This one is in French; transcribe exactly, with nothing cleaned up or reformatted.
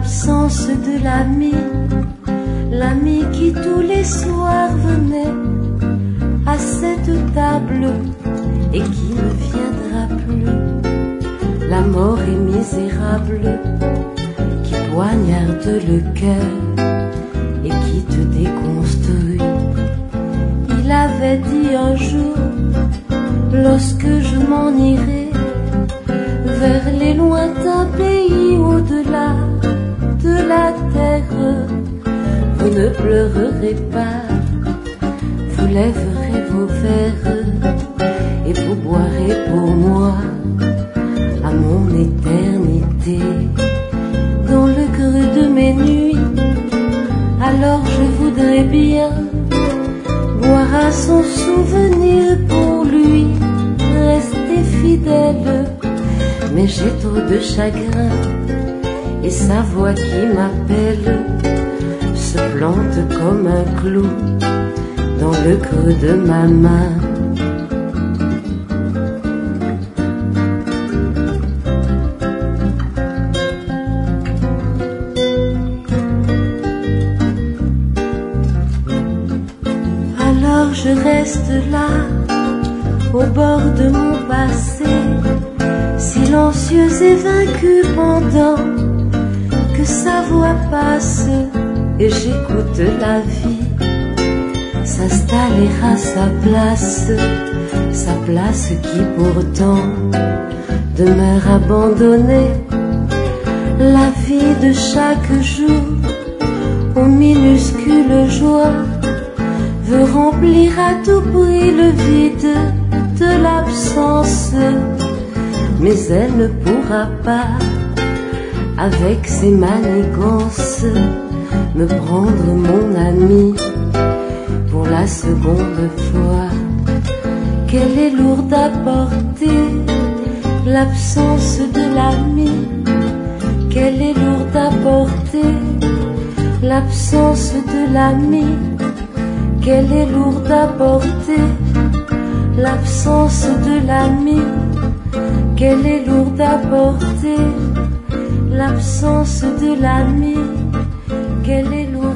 l'absence de l'ami, l'ami qui tous les soirs venait à cette table et qui ne viendra plus. La mort est misérable, qui poignarde le cœur et qui te déconstruit. Il avait dit un jour, lorsque je m'en irai vers les lointains pays au-delà de la terre, vous ne pleurerez pas, vous lèverez vos verres et vous boirez pour moi à mon éternité. Dans le creux de mes nuits, alors je voudrais bien boire à son souvenir, pour lui rester fidèle. Mais j'ai trop de chagrin et sa voix qui m'appelle se plante comme un clou dans le creux de ma main. Alors je reste là, au bord de mon passé, silencieuse et vaincue pendant que sa voix passe, et j'écoute la vie s'installer à sa place, sa place qui pourtant demeure abandonnée. La vie de chaque jour, aux minuscules joies, veut remplir à tout prix le vide de l'absence, mais elle ne pourra pas, avec ses manigances, me prendre mon ami pour la seconde fois. Qu'elle est lourde à porter, l'absence de l'ami, qu'elle est lourde à porter, l'absence de l'ami, qu'elle est lourde à porter, l'absence de l'ami, qu'elle est lourde à porter, l'absence de l'ami, qu'elle est lourde.